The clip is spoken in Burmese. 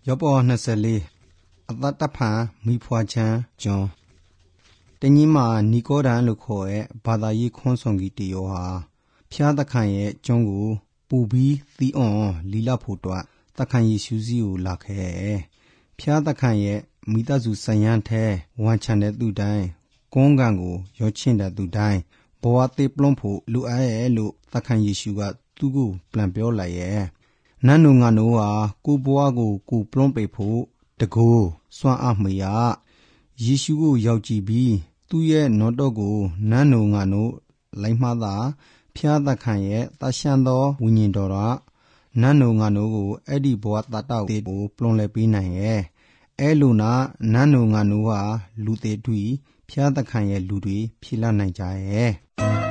ယောပေါ်24အသက်တဖန်မိဖွာချမ်းကျွန်းတညီမာနီကိုဒန်လို့ခေါ်ရဲ့ဘာသာရေးခွန်းဆောင်ကြီးတရောဟာဖျားသခင်ရဲ့ကျွန်းကိုပူပြီးသီးအွန်လီလာဖို့တော့သခင်ယေရှုစီကိုလာခဲ့ဖျားသခင်ရဲ့မိသားစုဆိုင်ရန်ထဲဝန်ချတဲ့သူတိုင်းကုန်းကန်ကိုရောချင်းတဲ့သူတိုင်းဘဝသေးပလုံးဖို့လူအားရဲ့လို့သခင်ယေရှုကသူ့ကိုပြန်ပြောလိုက်ရဲ့နန်းတို့ငါတို့ဟာကိုဘဝကိုပလုံးပေဖို့တကူစွမ်းအားမရယေရှုကိုရောက်ကြည့်ပြီးသူ့ရဲ့နော့တော့ကိုနန်းတို့ငါတို့လိုက်မှသာဖျားသခင်ရဲ့တရှမ်းသောဝိညာဉ်တော်ကနန်းတို့ငါတို့ကိုအဲ့ဒီဘဝတတောက်ကိုပလုံးလဲပေးနိုင်ရဲ့အဲလိုနာနန်းတို့ငါတို့ဟာလူသေးတွေဖျားသခင်ရဲ့လူတွေဖြစ်လာနိုင်ကြရဲ့